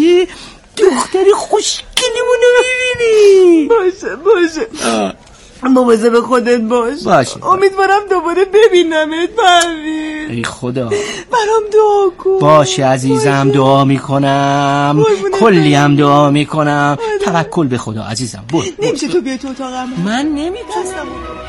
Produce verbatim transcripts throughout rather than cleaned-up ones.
یه دختری خوشگلیمونو میبینی. باشه باشه مواظب خودت باش. باشه امیدوارم دوباره ببینمت پروین. ای خدا برام دعا کن. باشه عزیزم باشه. دعا میکنم کلی هم دعا میکنم. توکل به خدا عزیزم. برو نمیشه تو بیای تو اتاقم؟ من نمیتونم.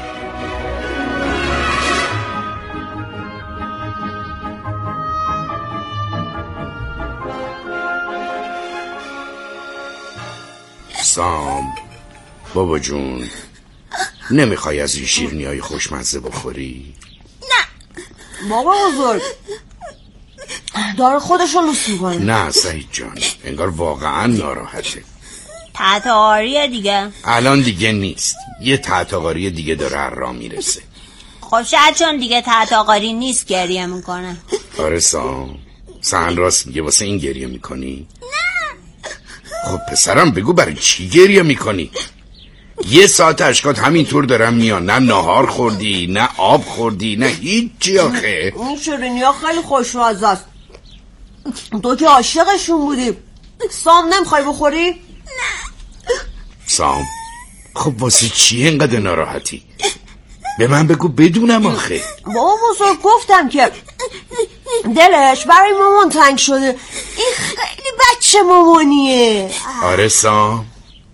سام بابا جون نمیخوای از این شیرینی های خوشمزه بخوری؟ نه بابا بزرگ داره خودشو لوس میکنه. نه سعید جان انگار واقعا ناراحته. تحتاقاریه دیگه. الان دیگه نیست، یه تحتاقاری دیگه داره هر راه میرسه. خب شاید چون دیگه تحتاقاری نیست گریه میکنه. آره سام سهن راست میگه واسه این گریه میکنی؟ نه. خب پسرم بگو برای چی گریه میکنی؟ یه ساعت اشکات همینطور دارم میان، نه ناهار خوردی نه آب خوردی نه هیچی. آخه این شیرینی ها خیلی خوشمزه است. تو که عاشقشون بودی. سام نمیخوای بخوری؟ نه. سام خب واسه چی اینقدر ناراحتی؟ به من بگو بدونم. آخه بابا بزرگ گفتم که دلش برای مامان تنگ شده. این خیلی بچه مامانیه. آره سام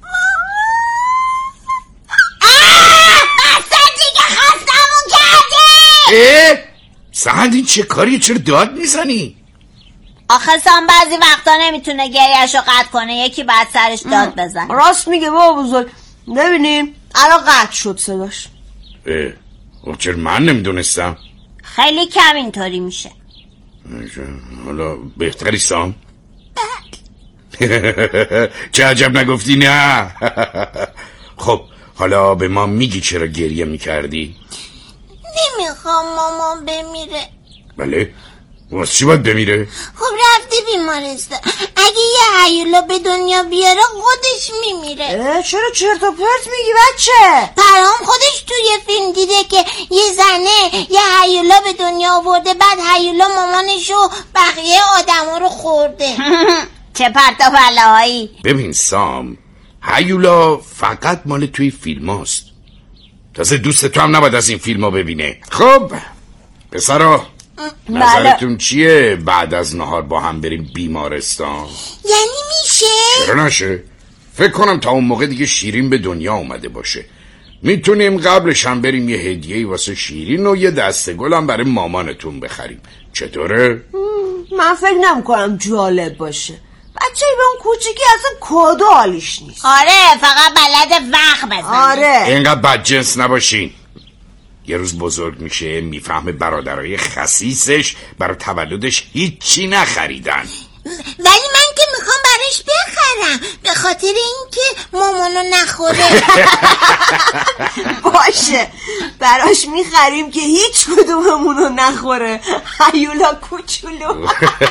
اه سهند این چه کاری؟ چرا داد میزنی؟ آخه سام بعضی وقتا نمیتونه گریهشو قطع کنه، یکی بعد سرش داد بزن. راست میگه بابا بزرگ. ببینیم الان قطع شد صداش. اه چرا من نمیدونستم؟ خیلی کم اینطوری میشه. حالا بهتری سام؟ چه عجب نگفتی نه. خب حالا به ما میگی چرا گریه میکردی؟ نمیخوام مامان بمیره. بله؟ واسه چی باید بمیره؟ خب رفته بیمارستان، اگه یه هیولا به دنیا بیاره خودش میمیره. چرا چرت و پرت میگی بچه؟ پرهام خودش توی فیلم دیده که یه زنه یه هیولا به دنیا آورده، بعد هیولا مامانشو بقیه آدما رو خورده. چه پرت و بلاهایی. ببین سام هیولا فقط مال توی فیلم هاست. تازه دوست تو هم نباید از این فیلم ها ببینه. خب پسرا نظرتون چیه بعد از نهار با هم بریم بیمارستان؟ یعنی میشه؟ چرا نشه؟ فکر کنم تا اون موقع دیگه شیرین به دنیا اومده باشه. میتونیم قبلش هم بریم یه هدیه‌ای واسه شیرین و یه دسته گل هم برای مامانتون بخریم. چطوره؟ من فکر نمی‌کنم جالب باشه. بچه به اون کوچیکی اصلا کادو حالیش نیست. آره فقط بلد وقت بزنه. آره اینقدر بدجنس نباشین. یه روز بزرگ میشه میفهمه برادرای خسیسش برای تولدش هیچی نخریدن. ولی من که میخوام براش بخرم به خاطر اینکه مامانو نخوره. باشه براش میخریم که هیچ کدوممونو نخوره. هیولا کوچولو.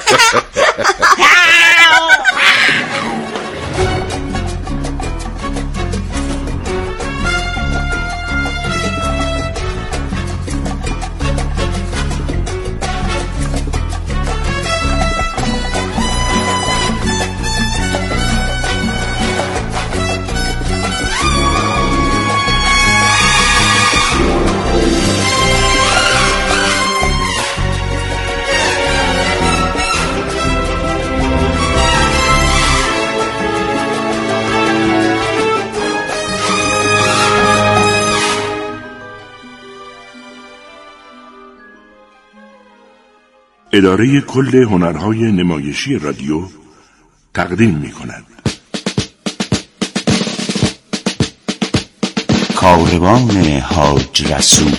اداره کل هنرهای نمایشی رادیو تقدیم می کند کاروان حاج رسول.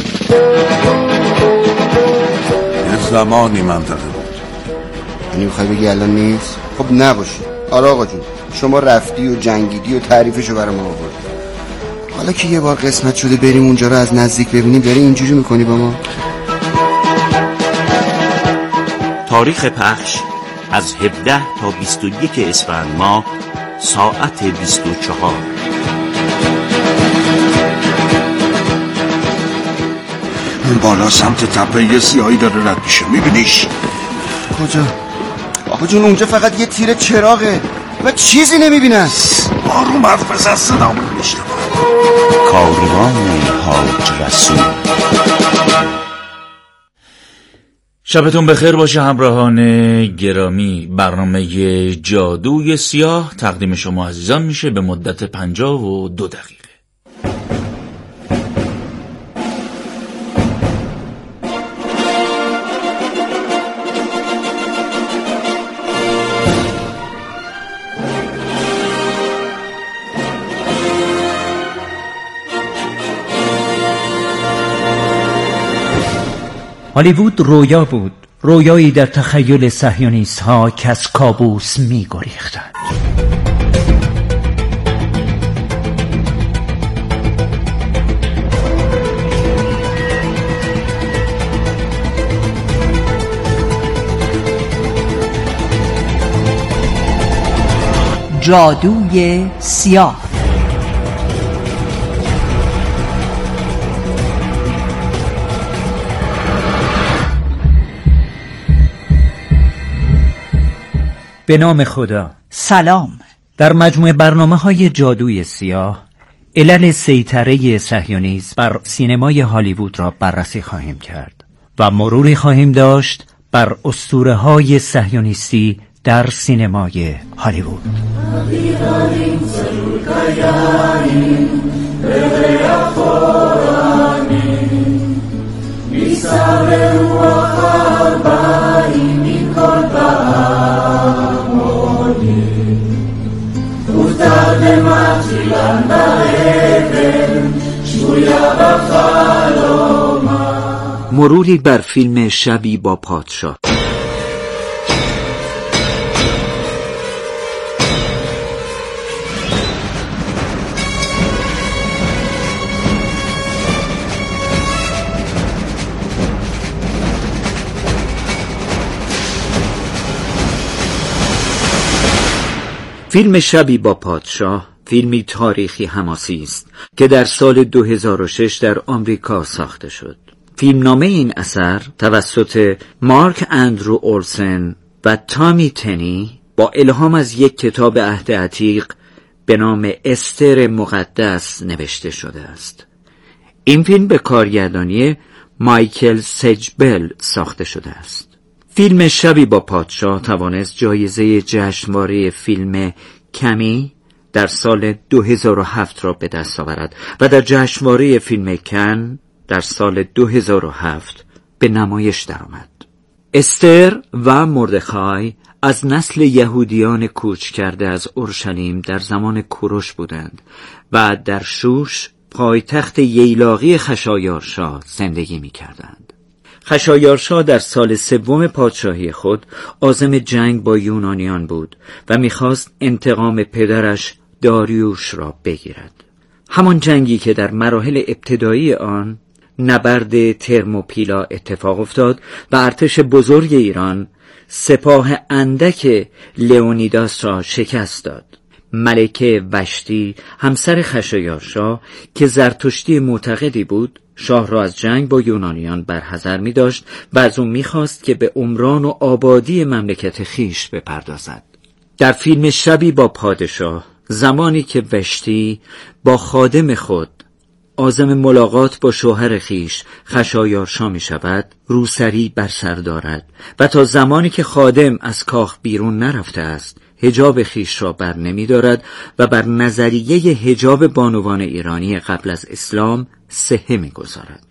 یه زمانی منطقه بود. یعنی میخوای بگی الان نیست؟ خب نباشه. آره آقا جون شما رفتی و جنگیدی و تعریفشو برای ما آوردی. حالا که یه بار قسمت شده بریم اونجا رو از نزدیک ببینیم داری اینجوری میکنی با ما؟ تاریخ پخش از هفده تا بیست و یک اسفند ماه ساعت بیست و چهار. اون بالا سمت تپه یه سیاهی داره رد میشه، میبینیش؟ کجا؟ آقا جون اونجا فقط یه تیر چراغه. و چیزی نمیبینن. آروم حرف بزن صدامون میشنون. کاروان حاج رسول. شبتون بخیر باشه همراهان گرامی. برنامه جادوی سیاه تقدیم شما عزیزان میشه به مدت پنجاه و دو دقیقه. هالیوود رویا بود، رویایی در تخیل صهیونیست ها که از کابوس می گریختند. جادوی سیاه. به نام خدا. سلام. در مجموع برنامه‌های جادوی سیاه علل سیطره صهیونیسم بر سینمای هالیوود را بررسی خواهیم کرد و مروری خواهیم داشت بر اسطوره‌های صهیونیستی در سینمای هالیوود. مروری بر فیلم شبی با پادشاه. فیلم شبی با پادشاه فیلمی تاریخی حماسی است که در سال دو هزار و شش در آمریکا ساخته شد. فیلمنامه این اثر توسط مارک اندرو اولسن و تامی تنی با الهام از یک کتاب عهد عتیق به نام استر مقدس نوشته شده است. این فیلم به کارگردانی مایکل سجبل ساخته شده است. فیلم شبی با پادشاه توانست جایزه جشنواره فیلم کمی در سال دو هزار و هفت را به دست آورد و در جشنواره فیلم کن در سال دو هزار و هفت به نمایش درآمد. استر و مردخای از نسل یهودیان کوچ کرده از اورشلیم در زمان کوروش بودند و در شوش پایتخت ییلاقی خشایارشا زندگی می کردند. خشایارشا در سال سوم پادشاهی خود عازم جنگ با یونانیان بود و می‌خواست انتقام پدرش داریوش را بگیرد. همان جنگی که در مراحل ابتدایی آن نبرد ترموپیلا اتفاق افتاد و ارتش بزرگ ایران سپاه اندک لئونیداس را شکست داد. ملکه وشتی همسر خشایارشا که زرتشتی معتقدی بود شاه را از جنگ با یونانیان برحذر می داشت و از او می خواست که به عمران و آبادی مملکت خیش بپردازد. در فیلم شبی با پادشاه زمانی که وشتی با خادم خود عازم ملاقات با شوهر خیش خشایارشا می شود روسری بر سر دارد و تا زمانی که خادم از کاخ بیرون نرفته است حجاب خیش را بر نمی دارد و بر نظریه حجاب بانوان ایرانی قبل از اسلام صحه می گذارد.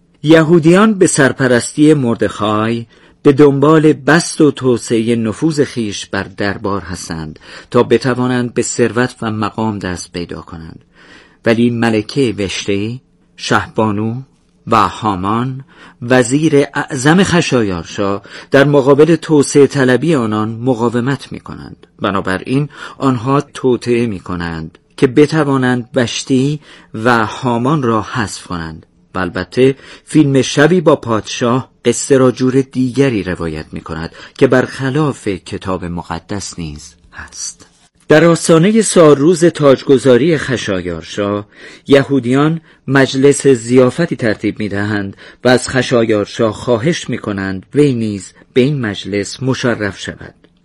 یهودیان به سرپرستی مردخای به دنبال بسط و توسعه نفوذ خیش بر دربار هستند تا بتوانند به ثروت و مقام دست پیدا کنند، ولی ملکه وشتی، شهبانو و هامان وزیر اعظم خشایارشا در مقابل توسعه طلبی آنان مقاومت می کنند. بنابراین آنها توطئه می کنند که بتوانند وشتی و هامان را حذف کنند. و البته فیلم شبی با پادشاه قصه را جور دیگری روایت می کند که برخلاف کتاب مقدس نیز هست. در آستانه سالروز تاجگذاری خشایارشا یهودیان مجلس ضیافتی ترتیب می دهند و از خشایارشا خواهش می کنند وی نیز به این مجلس مشرف شود.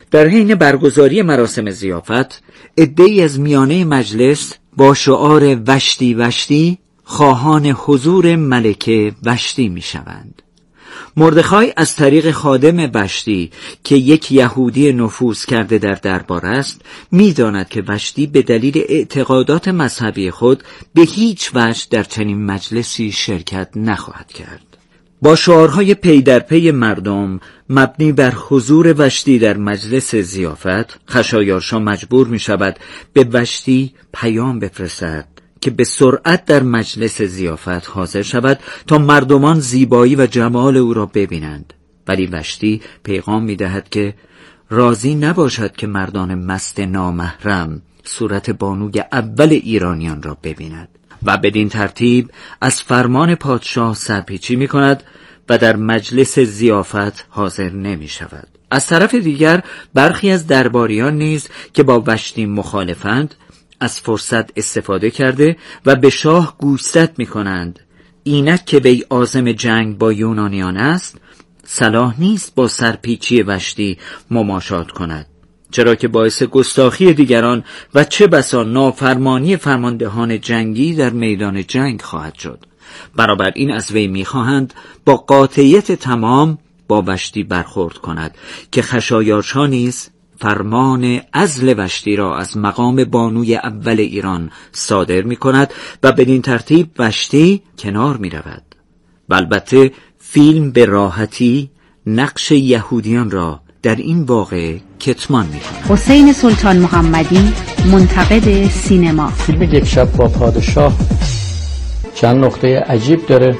در حین برگزاری مراسم ضیافت عده‌ای از میانه مجلس با شعار وشتی وشتی خواهان حضور ملکه وشتی می شوند. مردخای از طریق خادم وشتی که یک یهودی نفوذ کرده در دربار است می داند که وشتی به دلیل اعتقادات مذهبی خود به هیچ وجه در چنین مجلسی شرکت نخواهد کرد. با شعارهای پی در پی مردم مبنی بر حضور وشتی در مجلس ضیافت، خشایارشا مجبور می شود به وشتی پیام بفرستد که به سرعت در مجلس ضیافت حاضر شود تا مردمان زیبایی و جمال او را ببینند. ولی وشتی پیغام می دهد که راضی نباشد که مردان مست نامحرم صورت بانوی اول ایرانیان را ببیند و بدین ترتیب از فرمان پادشاه سرپیچی می کند و در مجلس ضیافت حاضر نمی شود. از طرف دیگر برخی از درباریان نیز که با وشتی مخالفند از فرصت استفاده کرده و به شاه گوشزد می کنند اینک که وی عازم جنگ با یونانیان است صلاح نیست با سرپیچی وشتی مماشات کند، چرا که باعث گستاخی دیگران و چه بسا نافرمانی فرماندهان جنگی در میدان جنگ خواهد شد. برابر این از وی می‌خواهند با قاطعیت تمام با وشتی برخورد کند که خشایارشا نیز فرمان عزل وشتی را از مقام بانوی اول ایران صادر می‌کند و بدین ترتیب وشتی کنار می‌رود. و البته فیلم به راحتی نقش یهودیان را در این واقعه کتمان می‌کند. حسین سلطان محمدی، منتقد سینما. فیلم یک شب با پادشاه چند نقطه عجیب داره.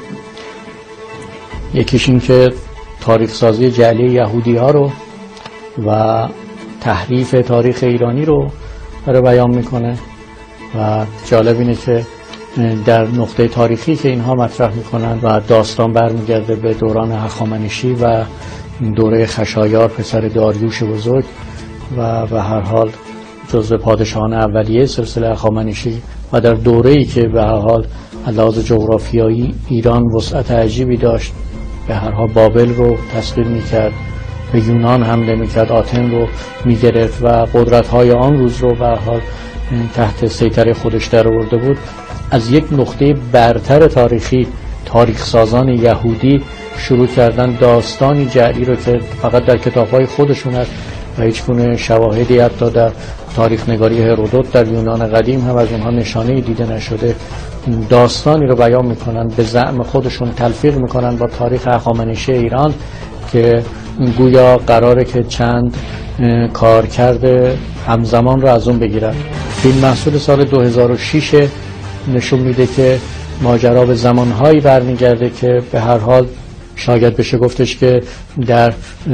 یکیش این که تاریخ سازی جعلی یهودی ها رو و تحریف تاریخ ایرانی رو داره بیان میکنه و جالب اینه که در نقطه تاریخی که اینها مطرح میکنن و داستان برمیگرده به دوران هخامنشی و دوره خشایار پسر داریوش بزرگ و به هر حال جزو پادشاهان اولیه سلسله هخامنشی و در دوره‌ای که به هر حال علاوه جغرافیایی ایران وسعت عجیبی داشت، به هر حال بابل رو تسخیر میکرد، به یونان حمله میکرد، آتن رو میگرفت و قدرت‌های آن روز رو به هر حال تحت سیطره خودش در آورده بود. از یک نقطه برتر تاریخی تاریخ سازان یهودی شروع کردن داستانی جعلی رو که فقط در کتاب‌های خودشون هست و هیچ گونه شواهدی حتی در تاریخ نگاری هرودوت در یونان قدیم هم از اونها نشانه‌ای دیده نشده، داستانی رو بیان میکنن، به زعم خودشون تلفیق میکنن با تاریخ هخامنشی ایران که گویا قراره که چند کار کرده همزمان رو از اون بگیرن. فیلم محصول سال دو هزار و شش نشون میده که ماجرا به زمانهایی برمیگرده که به هر حال شاید بشه گفتش که در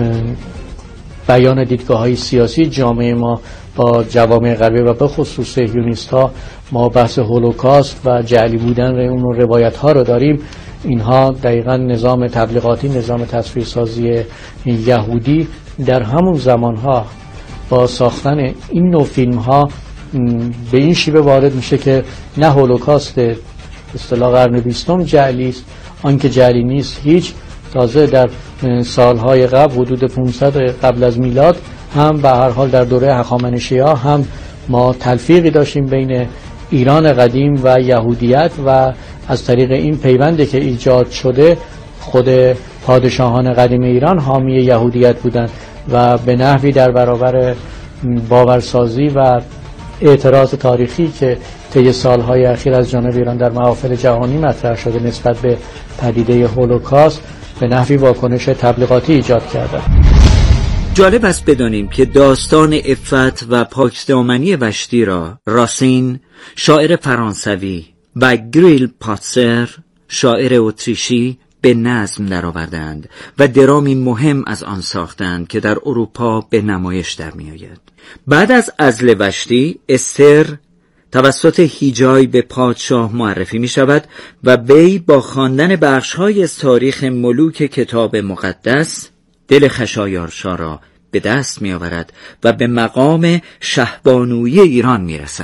بیان دیدگاه‌های سیاسی جامعه ما با جوامع غربی و به خصوص صهیونیست‌ها ما بحث هولوکاست و جعلی بودن اون روایت‌ها رو داریم. اینها دقیقاً نظام تبلیغاتی، نظام تصویرسازی یهودی در همون زمانها با ساختن این نوع فیلم‌ها به این شیوه وارد میشه که نه هولوکاست اصطلاح قرن بیستم جعلی است، آنکه جعلی نیست هیچ. تازه در سالهای قبل حدود پانصد قبل از میلاد هم به هر حال در دوره هخامنشی‌ها هم ما تلفیقی داشتیم بین ایران قدیم و یهودیت و از طریق این پیوندی که ایجاد شده خود پادشاهان قدیم ایران حامی یهودیت بودند و به نحوی در برابر باورسازی و اعتراض تاریخی که طی سالهای اخیر از جانب ایران در محافل جهانی مطرح شده نسبت به پدیده هولوکاست به نحوی واکنش تبلیغاتی ایجاد کرده. جالب است بدانیم که داستان عفت و پاکدامنی وشتی را راسین شاعر فرانسوی و گریل پاتسر شاعر اتریشی به نظم درآوردند و درامی مهم از آن ساختند که در اروپا به نمایش در میآید. بعد از عزل وشتی، استر توسط هیجای به پادشاه معرفی می شود و وی با خواندن بخش‌های از تاریخ ملوک کتاب مقدس دل خشایارشا را به دست می آورد و به مقام شهبانوی ایران می رسد.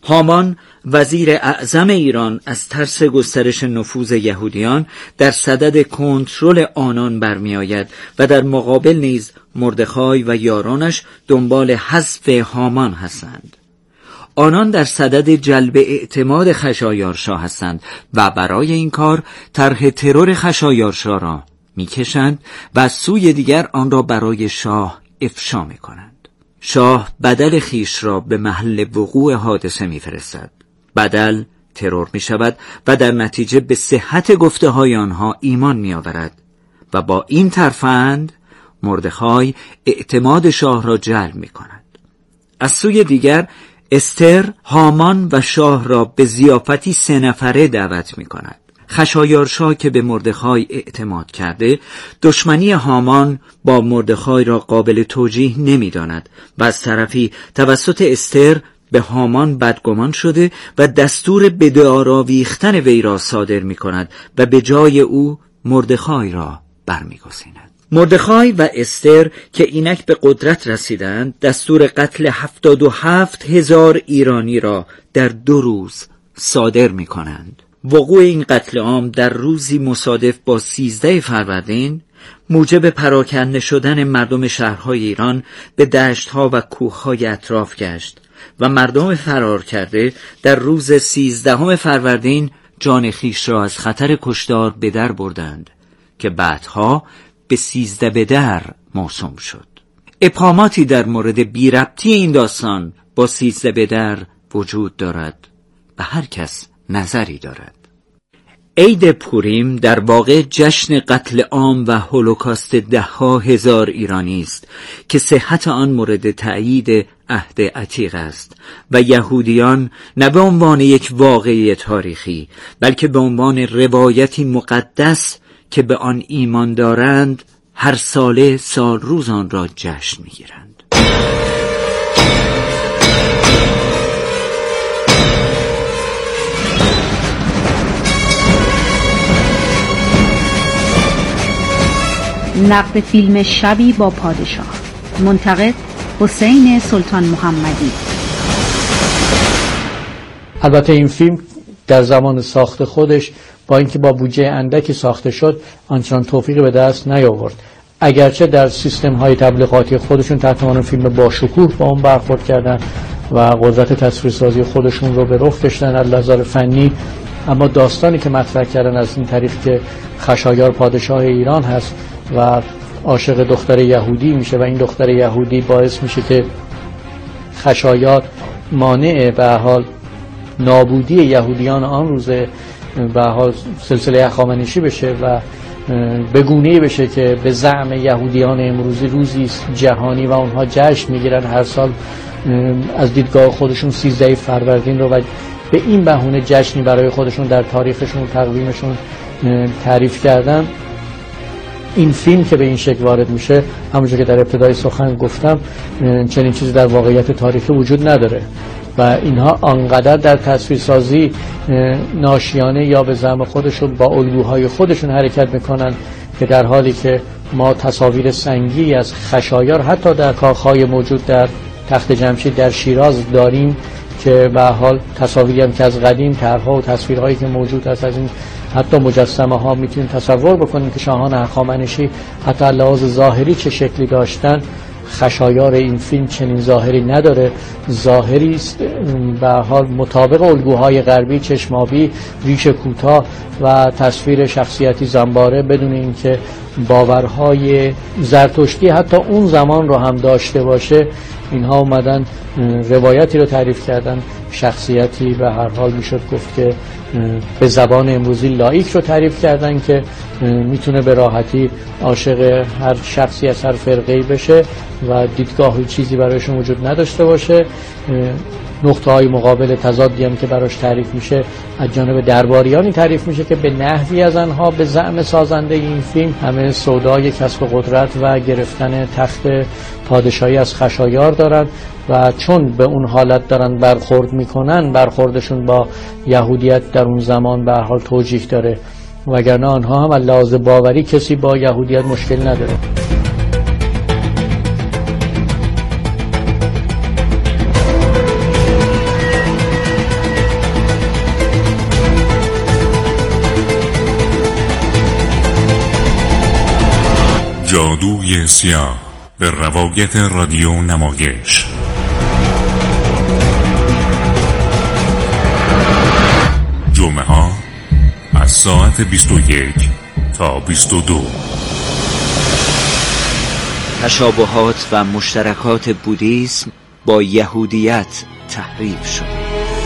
هامان وزیر اعظم ایران از ترس گسترش نفوذ یهودیان در صدد کنترل آنان برمی آید و در مقابل نیز مردخای و یارانش دنبال حذف هامان هستند. آنان در صدد جلب اعتماد خشایارشا هستند و برای این کار طرح ترور خشایارشا را میکشند و از سوی دیگر آن را برای شاه افشا میکنند. شاه بدل خیش را به محل وقوع حادثه میفرستد. بدل ترور میشود و در نتیجه به صحت گفته های آنها ایمان میآورد و با این ترفند مردخای اعتماد شاه را جلب میکند. از سوی دیگر استر هامان و شاه را به ضیافتی سه نفره دعوت می کند. خشایارشا که به مردخای اعتماد کرده دشمنی هامان با مردخای را قابل توجیه نمی داند و از طرفی توسط استر به هامان بدگمان شده و دستور به دار آویختن وی را صادر می کند و به جای او مردخای را برمی‌گزیند. مردخای و استر که اینک به قدرت رسیدند دستور قتل هفتاد و هفت هزار ایرانی را در دو روز صادر می کنند. وقوع این قتل عام در روزی مصادف با سیزده فروردین موجب پراکنده شدن مردم شهرهای ایران به دشتها و کوههای اطراف گشت و مردم فرار کرده در روز سیزدهم فروردین جان خیش را از خطر کشتار به در بردند که بعدها به سیزده به در موسوم شد. ابهاماتی در مورد بی ربطی این داستان با سیزده به در وجود دارد و هر کس نظری دارد. عید پوریم در واقع جشن قتل عام و هولوکاست ده ها هزار ایرانی است که صحت آن مورد تأیید عهد عتیق است و یهودیان نه به عنوان یک واقعه تاریخی بلکه به عنوان روایتی مقدس که به آن ایمان دارند هر ساله سال روز آن را جشن می‌گیرند. نقد فیلم شبی با پادشاه، منتقد حسین سلطان محمدی. البته این فیلم در زمان ساخت خودش با اینکه با بودجه اندکی ساخته شد آنچنان توفیقی به دست نیاورد، اگرچه در سیستم های تبلیغاتی خودشون تحت عنوان فیلم با شکوه با اون برخورد کردن و قدرت تصویرسازی خودشون رو به رخ کشیدن از نظر فنی، اما داستانی که مطرح کردن از این طریق که خشایار پادشاه ایران هست و عاشق دختر یهودی میشه و این دختر یهودی باعث میشه که خشایار مانع به حال نابودی یهودیان آن روز به حال سلسله هخامنشی بشه و به گونه‌ای بشه که به زعم یهودیان امروزی روزی جهانی و اونها جشن میگیرن هر سال از دیدگاه خودشون سیزده فروردین رو و به این بهونه جشنی برای خودشون در تاریخشون تقویمشون تعریف کردن. این فیلم که به این شکل وارد میشه همونجور که در ابتدای سخن گفتم چنین چیزی در واقعیت تاریخی وجود نداره و اینها آنقدر در تصویرسازی ناشیانه یا به زعم خودشون با الگوهای خودشون حرکت میکنن که در حالی که ما تصاویر سنگی از خشایار حتی در کاخهای موجود در تخت جمشید در شیراز داریم که به حال تصاویری هم که از قدیم طرح‌ها و تصویرهایی که موجود هست از این حتی مجسمه ها میتونیم تصور بکنیم که شاهان هخامنشی حتی لحاظ ظاهری چه شکلی داشتن. خشایار این فیلم چنین ظاهری نداره، ظاهری به حال مطابق الگوهای غربی، چشمابی، ریش کوتاه و تصویر شخصیتی زنباره بدون اینکه باورهای زرتشتی حتی اون زمان رو هم داشته باشه. اینها اومدن روایتی رو تعریف کردن، شخصیتی به هر حال میشد گفت که به زبان امروزی لایک رو تعریف کردن که میتونه به راحتی عاشق هر شخصی از هر فرقه‌ای بشه و دیدگاه چیزی برایشون وجود نداشته باشه. نقطه های مقابل تضادی هم که براش تعریف میشه از جانب درباریانی تعریف میشه که به نحوی از آنها به زعم سازنده این فیلم همه سودای کسب قدرت و گرفتن تخت پادشاهی از خشایار دارن و چون به اون حالت دارن برخورد میکنن برخوردشون با یهودیت در اون زمان به هر حال توجیه داره، وگرنه آنها هم از لحاظ باوری کسی با یهودیت مشکل نداره. جادوی سیاه به روایت رادیو نمایش. جمعه ها از ساعت بیست و یک تا بیست و دو. تشابهات و مشترکات بودیسم با یهودیت تحریف شد.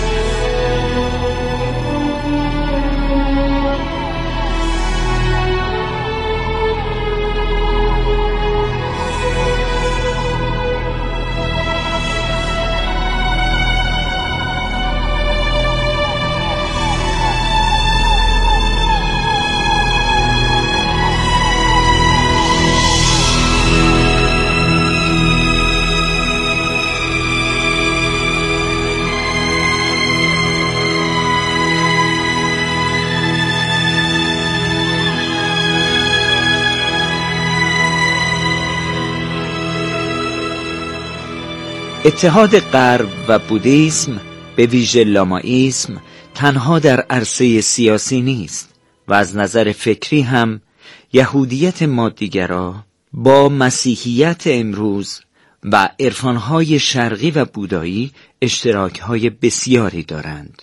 اتحاد غرب و بودیسم به ویژه لامائیسم تنها در عرصه سیاسی نیست و از نظر فکری هم یهودیت مادیگرا با مسیحیت امروز و عرفانهای شرقی و بودایی اشتراکهای بسیاری دارند.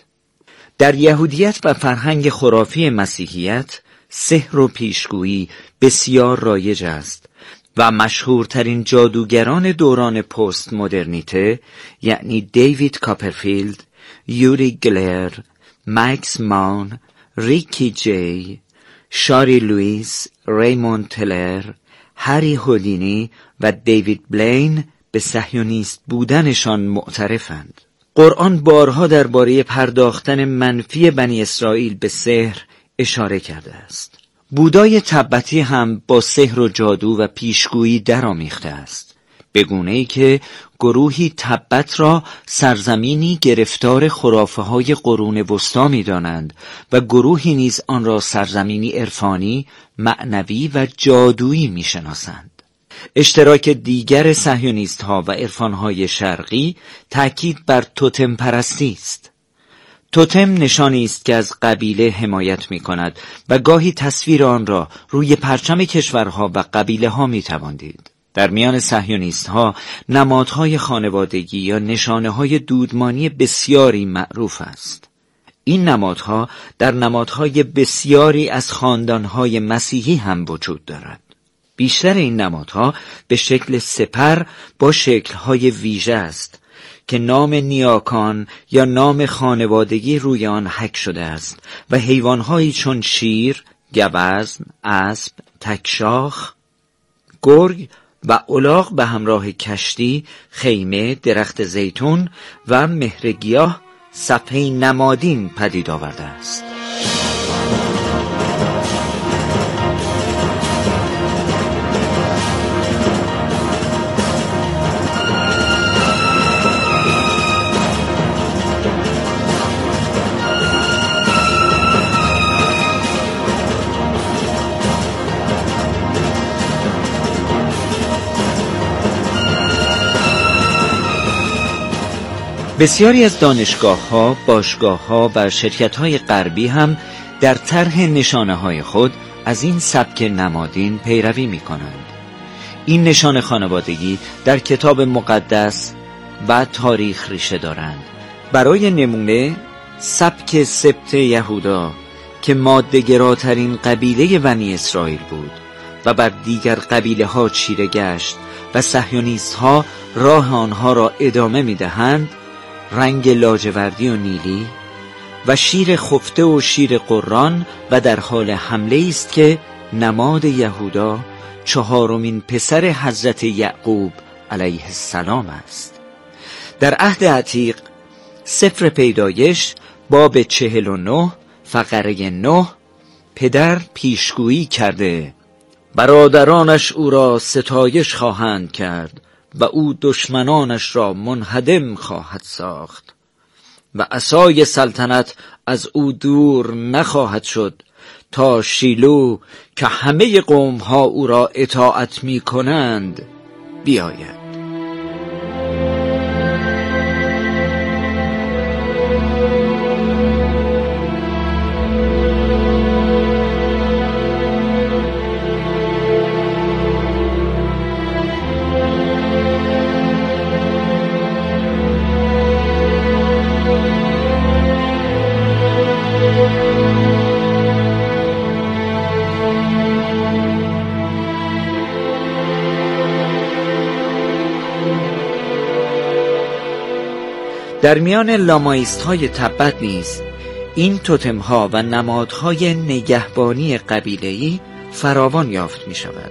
در یهودیت و فرهنگ خرافی مسیحیت سحر و پیشگویی بسیار رایج است و مشهورترین جادوگران دوران پست مدرنیته یعنی دیوید کاپرفیلد، یوری گلر، مکس مان، ریکی جی، شاری لوئیس، ریموند تلر، هری هودینی و دیوید بلین به صهیونیست بودنشان معترفند. قرآن بارها درباره پرداختن منفی بنی اسرائیل به سحر اشاره کرده است. بودای تبتی هم با سحر و جادو و پیشگویی درآمیخته است، به گونه‌ای که گروهی تبت را سرزمینی گرفتار خرافه‌های قرون وسطی می‌دانند و گروهی نیز آن را سرزمینی عرفانی، معنوی و جادویی می‌شناسند. اشتراک دیگر صهیونیست‌ها و عرفان‌های شرقی تأکید بر توتم پرستی است. توتم نشانی است که از قبیله حمایت می کند و گاهی تصویر آن را روی پرچم کشورها و قبیله ها می توان دید. در میان صهیونیست ها نمادهای خانوادگی یا نشانه های دودمانی بسیاری معروف است. این نمادها در نمادهای بسیاری از خاندانهای مسیحی هم وجود دارد. بیشتر این نمادها به شکل سپر با شکلهای ویژه است که نام نیاکان یا نام خانوادگی روی آن حک شده است و حیوانهایی چون شیر، گوزن، اسب، تکشاخ، گرگ و الاغ به همراه کشتی، خیمه، درخت زیتون و مهرگیاه صفحه نمادین پدید آورده است. بسیاری از دانشگاه‌ها، باشگاه‌ها و شرکت‌های غربی هم در طرح نشانه‌های خود از این سبک نمادین پیروی می‌کنند. این نشانه خانوادگی در کتاب مقدس و تاریخ ریشه دارند. برای نمونه سبک سبط یهودا که ماده‌گراترین قبیله بنی اسرائیل بود و بر دیگر قبیله‌ها چیره گشت و صهیونیست‌ها راه آنها را ادامه می‌دهند، رنگ لاجوردی و نیلی و شیر خفته و شیر قران و در حال حمله است که نماد یهودا چهارمین پسر حضرت یعقوب علیه السلام است. در عهد عتیق سفر پیدایش باب چهل و نه فقره نه پدر پیشگویی کرده برادرانش او را ستایش خواهند کرد و او دشمنانش را منهدم خواهد ساخت و عصای سلطنت از او دور نخواهد شد تا شیلو که همه قومها او را اطاعت می کنند بیاید. در میان لامایست های تبت نیز این توتم ها و نمادهای نگهبانی قبیله‌ای فراوان یافت می شود.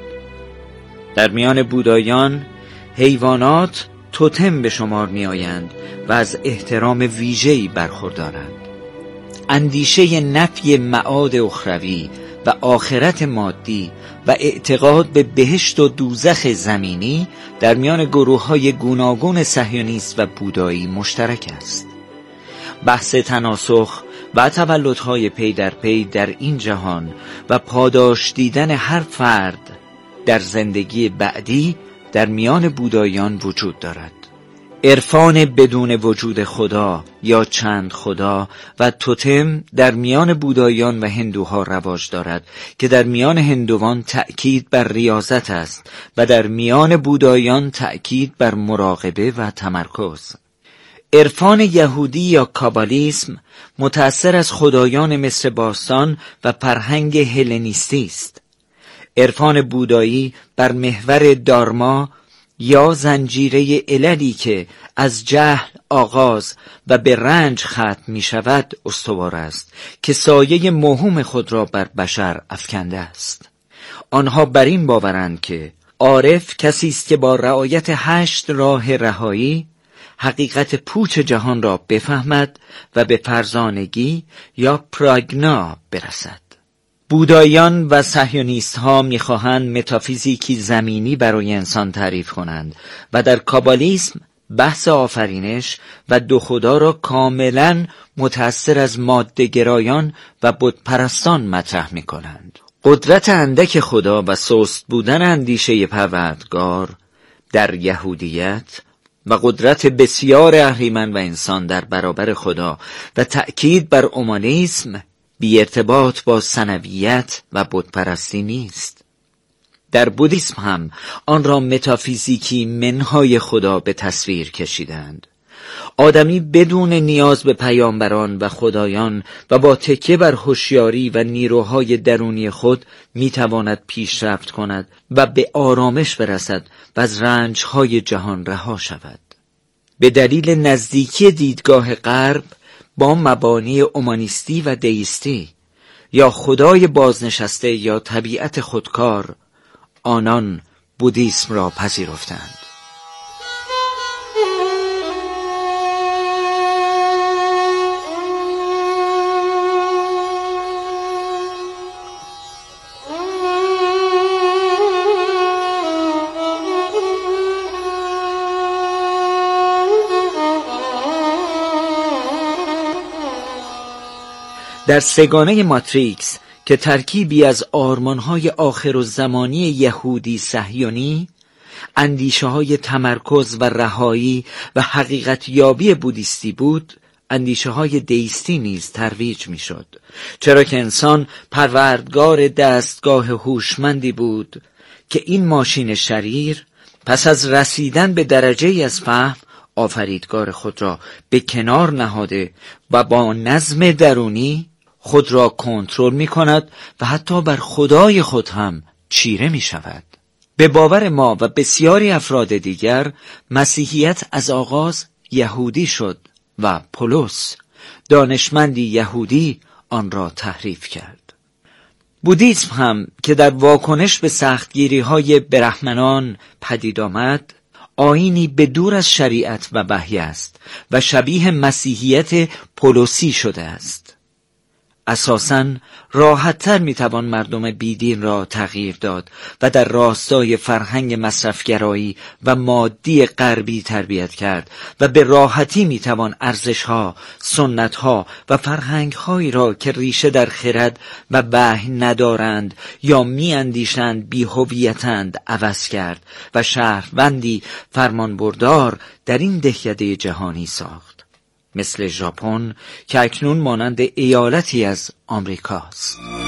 در میان بودایان حیوانات توتم به شمار می آیند و از احترام ویژه‌ای برخوردارند. اندیشه نفی معاد اخروی و آخرت مادی و اعتقاد به بهشت و دوزخ زمینی در میان گروه‌های گوناگون صهیونیست و بودایی مشترک است. بحث تناسخ و تولدهای پی در پی در این جهان و پاداش دیدن هر فرد در زندگی بعدی در میان بودایان وجود دارد. عرفان بدون وجود خدا یا چند خدا و توتم در میان بودایان و هندوها رواج دارد که در میان هندوان تأکید بر ریاضت است و در میان بودایان تأکید بر مراقبه و تمرکز. عرفان یهودی یا کابالیسم متأثر از خدایان مصر باستان و فرهنگ هلنیستی است. عرفان بودایی بر محور دارما یا زنجیره عللی که از جهل آغاز و به رنج ختم می شود استوار است که سایه موهوم خود را بر بشر افکنده است. آنها بر این باورند که عارف کسی است که با رعایت هشت راه رهایی حقیقت پوچ جهان را بفهمد و به فرزانگی یا پراگنا برسد. بودایان و صهیونیست ها می‌خواهند متافیزیکی زمینی برای انسان تعریف کنند و در کابالیسم بحث آفرینش و دو خدا را کاملا متأثر از ماده‌گرایان و بت‌پرستان مطرح می‌کنند. قدرت اندک خدا و سست بودن اندیشه پروردگار در یهودیت و قدرت بسیار اهریمن و انسان در برابر خدا و تأکید بر اومانیسم بی ارتباط با ثنویت و بتپرستی نیست. در بودیسم هم آن را متافیزیکی منهای خدا به تصویر کشیدند. آدمی بدون نیاز به پیامبران و خدایان و با تکیه بر هوشیاری و نیروهای درونی خود میتواند پیشرفت کند و به آرامش برسد و از رنجهای جهان رها شود. به دلیل نزدیکی دیدگاه غرب با مبانی اومانیستی و دیستی یا خدای بازنشسته یا طبیعت خودکار، آنان بودیسم را پذیرفتند. در سگانه ماتریکس که ترکیبی از آرمان‌های آخرالزمانی یهودی صهیونی، اندیشه‌های تمرکز و رهایی و حقیقت یابی بودیستی بود، اندیشه‌های دیستی نیز ترویج می‌شد، چرا که انسان پروردگار دستگاه هوشمندی بود که این ماشین شریر پس از رسیدن به درجه‌ای از فهم آفریدگار خود را به کنار نهاده و با نظم درونی خود را کنترل می کند و حتی بر خدای خود هم چیره می شود. به باور ما و بسیاری افراد دیگر مسیحیت از آغاز یهودی شد و پولس دانشمندی یهودی آن را تحریف کرد. بودیسم هم که در واکنش به سختگیری های برهمنان پدید آمد، آیینی به دور از شریعت و وحی است و شبیه مسیحیت پولسی شده است. اساساً راحت‌تر میتوان مردم بیدین را تغییر داد و در راستای فرهنگ مصرفگرایی و مادی غربی تربیت کرد و به راحتی میتوان ارزش‌ها، سنت‌ها و فرهنگ‌هایی را که ریشه در خرد و وحی ندارند یا میاندیشند بی‌هویتند عوض کرد و شهروندی فرمانبردار در این دهکده جهانی ساخت، مثل ژاپن که اکنون مانند ایالتی از آمریکاست.